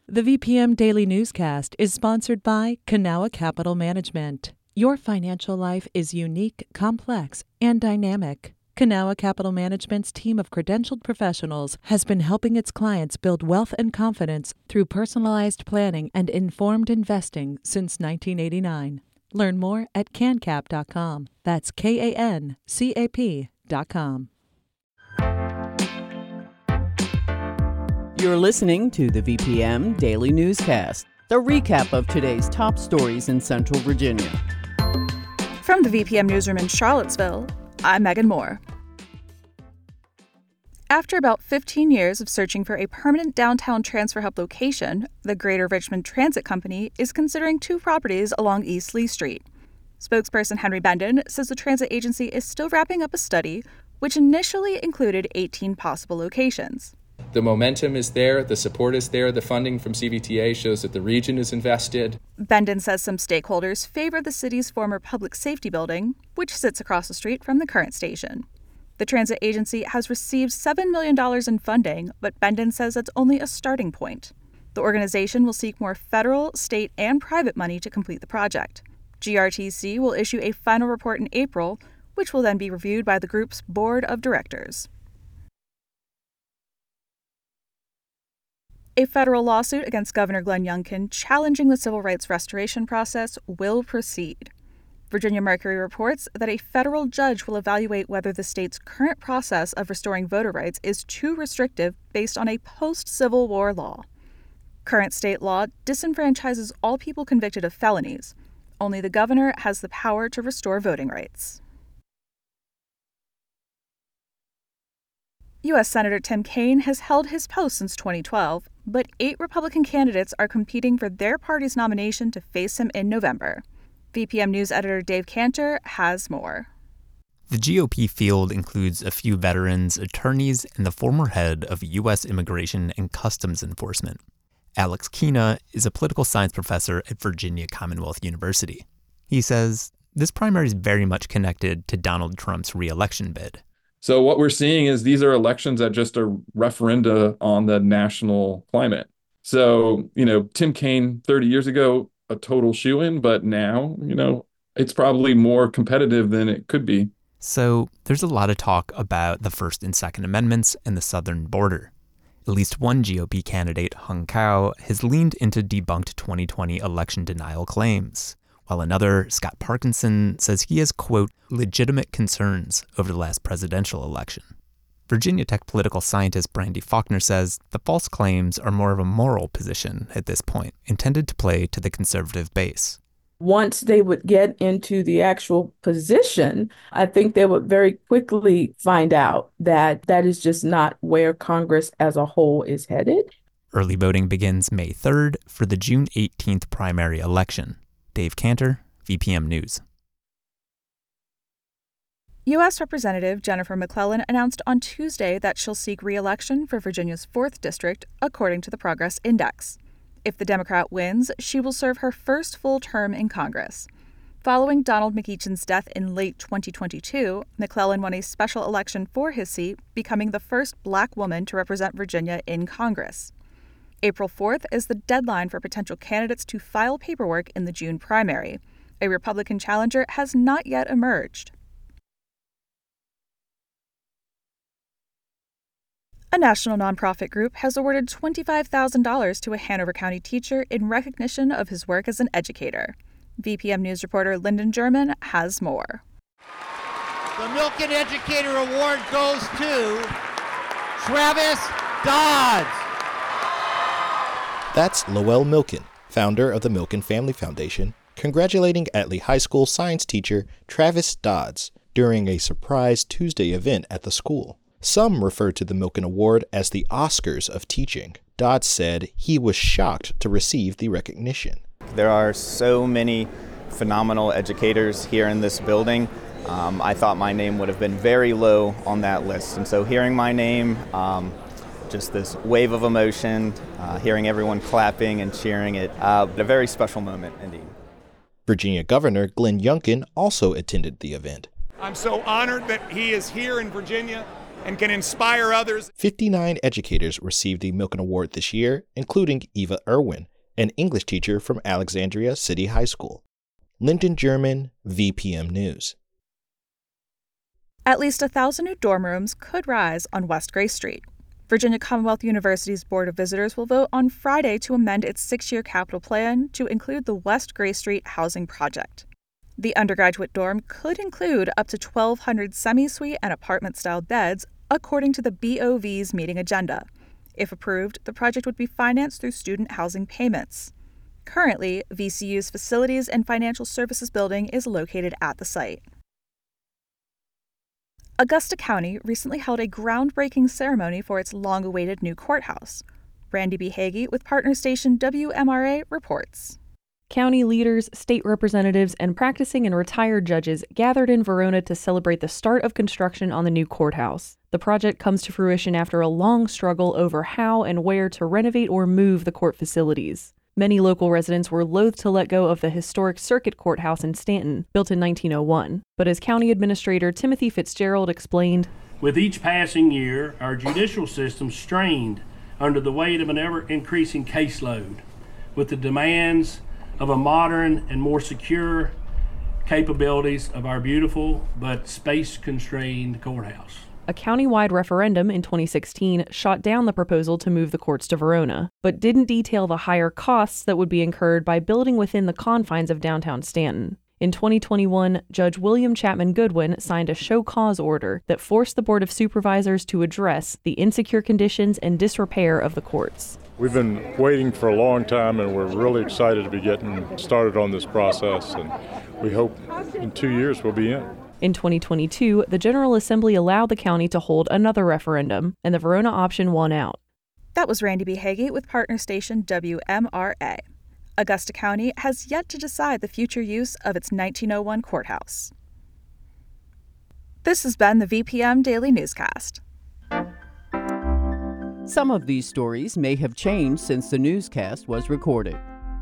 The VPM Daily Newscast is sponsored by Kanawha Capital Management. Your financial life is unique, complex, and dynamic. Kanawha Capital Management's team of credentialed professionals has been helping its clients build wealth and confidence through personalized planning and informed investing since 1989. Learn more at cancap.com. That's KANCAP.com. You're listening to the VPM Daily Newscast, the recap of today's top stories in Central Virginia. From the VPM Newsroom in Charlottesville, I'm Megan Moore. After about 15 years of searching for a permanent downtown transfer hub location, the Greater Richmond Transit Company is considering 2 properties along East Lee Street. Spokesperson Henry Bendon says the transit agency is still wrapping up a study, which initially included 18 possible locations. The momentum is there, the support is there, the funding from CVTA shows that the region is invested. Bendon says some stakeholders favor the city's former public safety building, which sits across the street from the current station. The transit agency has received $7 million in funding, but Bendon says that's only a starting point. The organization will seek more federal, state, and private money to complete the project. GRTC will issue a final report in April, which will then be reviewed by the group's board of directors. A federal lawsuit against Governor Glenn Youngkin challenging the civil rights restoration process will proceed. Virginia Mercury reports that a federal judge will evaluate whether the state's current process of restoring voter rights is too restrictive based on a post-Civil War law. Current state law disenfranchises all people convicted of felonies. Only the governor has the power to restore voting rights. U.S. Senator Tim Kaine has held his post since 2012, but 8 Republican candidates are competing for their party's nomination to face him in November. VPM News editor Dave Cantor has more. The GOP field includes a few veterans, attorneys, and the former head of U.S. Immigration and Customs Enforcement. Alex Kina is a political science professor at Virginia Commonwealth University. He says this primary is very much connected to Donald Trump's re-election bid. So what we're seeing is these are elections that just are referenda on the national climate. So, Tim Kaine 30 years ago, a total shoo-in, but now, it's probably more competitive than it could be. So there's a lot of talk about the First and Second Amendments and the southern border. At least one GOP candidate, Hung Cao, has leaned into debunked 2020 election denial claims, while another, Scott Parkinson, says he has, quote, legitimate concerns over the last presidential election. Virginia Tech political scientist Brandy Faulkner says the false claims are more of a moral position at this point, intended to play to the conservative base. Once they would get into the actual position, I think they would very quickly find out that that is just not where Congress as a whole is headed. Early voting begins May 3rd for the June 18th primary election. Dave Cantor, VPM News. U.S. Representative Jennifer McClellan announced on Tuesday that she'll seek re-election for Virginia's 4th District, according to the Progress Index. If the Democrat wins, she will serve her first full term in Congress. Following Donald McEachin's death in late 2022, McClellan won a special election for his seat, becoming the first Black woman to represent Virginia in Congress. April 4th is the deadline for potential candidates to file paperwork in the June primary. A Republican challenger has not yet emerged. A national nonprofit group has awarded $25,000 to a Hanover County teacher in recognition of his work as an educator. VPM News reporter Lyndon German has more. The Milken Educator Award goes to Travis Dodds. That's Lowell Milken, founder of the Milken Family Foundation, congratulating Atlee High School science teacher Travis Dodds during a surprise Tuesday event at the school. Some refer to the Milken Award as the Oscars of teaching. Dodds said he was shocked to receive the recognition. There are so many phenomenal educators here in this building. I thought my name would have been very low on that list. And so hearing my name, just this wave of emotion, hearing everyone clapping and cheering it, a very special moment indeed. Virginia Governor Glenn Youngkin also attended the event. I'm so honored that he is here in Virginia. and can inspire others. 59 educators received the Milken Award this year, including Eva Irwin, an English teacher from Alexandria City High School. Lyndon German, VPM News. At least 1,000 new dorm rooms could rise on West Gray Street. Virginia Commonwealth University's Board of Visitors will vote on Friday to amend its 6-year capital plan to include the West Gray Street housing project. The undergraduate dorm could include up to 1,200 semi-suite and apartment-style beds, according to the BOV's meeting agenda. If approved, the project would be financed through student housing payments. Currently, VCU's Facilities and Financial Services building is located at the site. Augusta County recently held a groundbreaking ceremony for its long-awaited new courthouse. Randy B. Hagee with partner station WMRA reports. County leaders, state representatives, and practicing and retired judges gathered in Verona to celebrate the start of construction on the new courthouse. The project comes to fruition after a long struggle over how and where to renovate or move the court facilities. Many local residents were loath to let go of the historic Circuit Courthouse in Stanton, built in 1901. But as County Administrator Timothy Fitzgerald explained, with each passing year, our judicial system strained under the weight of an ever-increasing caseload, with the demands of a modern and more secure capabilities of our beautiful but space-constrained courthouse. A county-wide referendum in 2016 shot down the proposal to move the courts to Verona, but didn't detail the higher costs that would be incurred by building within the confines of downtown Stanton. In 2021, Judge William Chapman Goodwin signed a show cause order that forced the Board of Supervisors to address the insecure conditions and disrepair of the courts. We've been waiting for a long time, and we're really excited to be getting started on this process, and we hope in 2 years we'll be in. In 2022, the General Assembly allowed the county to hold another referendum, and the Verona option won out. That was Randy B. Hagee with partner station WMRA. Augusta County has yet to decide the future use of its 1901 courthouse. This has been the VPM Daily Newscast. Some of these stories may have changed since the newscast was recorded.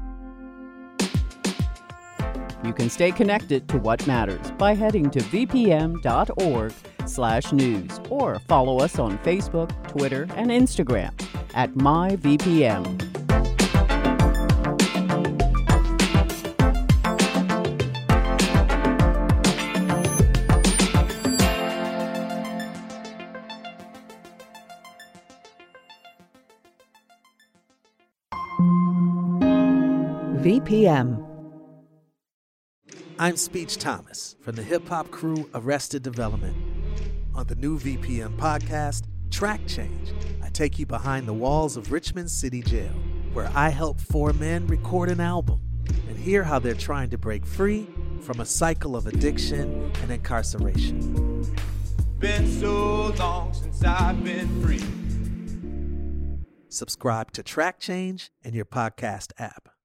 You can stay connected to what matters by heading to vpm.org/news or follow us on Facebook, Twitter, and Instagram at MyVPM. VPM. I'm Speech Thomas from the hip-hop crew Arrested Development. On the new VPM podcast, Track Change, I take you behind the walls of Richmond City Jail, where I help 4 men record an album and hear how they're trying to break free from a cycle of addiction and incarceration. Been so long since I've been free. Subscribe to Track Change in your podcast app.